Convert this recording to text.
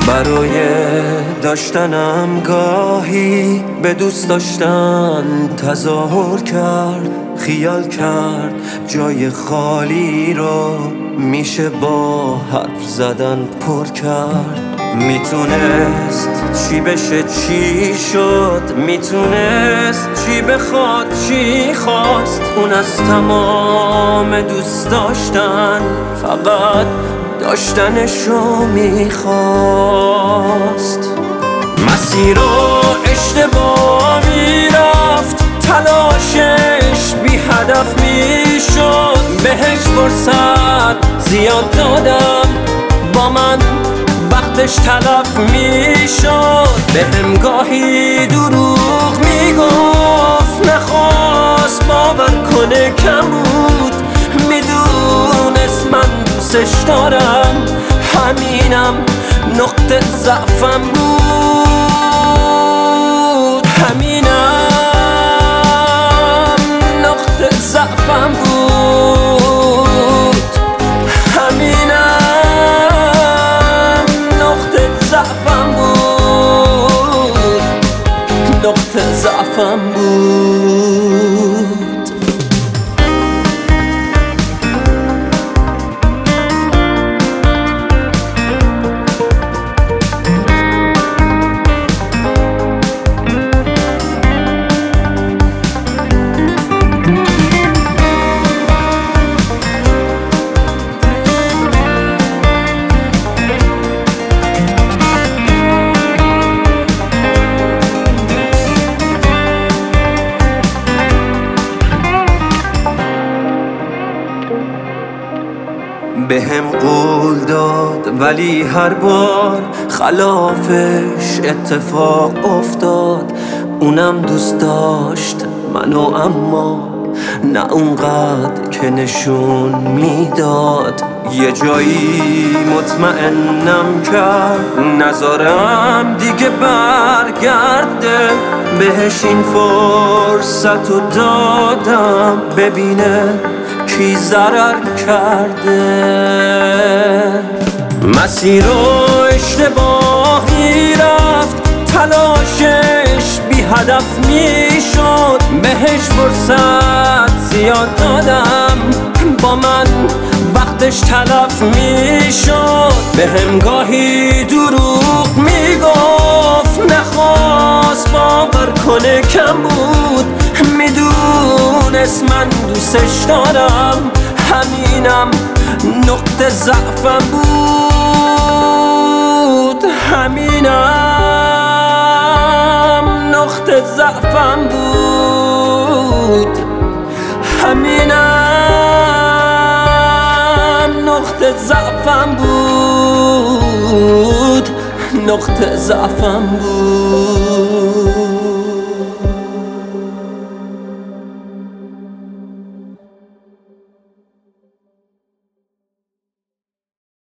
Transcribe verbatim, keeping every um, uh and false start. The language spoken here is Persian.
برای داشتنم گاهی به دوست داشتن تظاهر کرد، خیال کرد جای خالی رو میشه با حرف زدن پر کرد. میتونست چی بشه چی شد، میتونست چی بخواد چی خواست. اون از تمام دوست داشتن فقط داشتنشو میخواست. مسیر رو اشتباه میرفت، تلاشش بی هدف میشد. بهش فرصت زیاد دادم، با من وقتش تلف میشد. بهم گاهی دروغ میگفت، نخواست باور کنه کم بود. میدونست من دوستش دارم، همینم نقطه ضعفم بود. همینم نقطه ضعفم بود. همینم نقطه ضعفم بود. نقطه ضعفم بود. بهم قول داد ولی هر بار خلافش اتفاق افتاد. اونم دوست داشت منو، اما نه اونقدر که نشون میداد. یه جایی مطمئنم کرد نذارم دیگه برگرده. بهش این فرصت رو دادم ببینه کی ضرر کرده. مسیر رو اشتباهی رفت، تلاشش بی هدف میشد. بهش فرصت زیاد دادم، با من وقتش تلف میشد. بهم گاهی دروغ میگفت، نخواست باور کنه کم بود. میدونست من دوستش دارم، همینم نقطه ضعفم بود. همینم نقطه ضعفم بود. همینم نقطه ضعفم بود. نقطه ضعفم بود.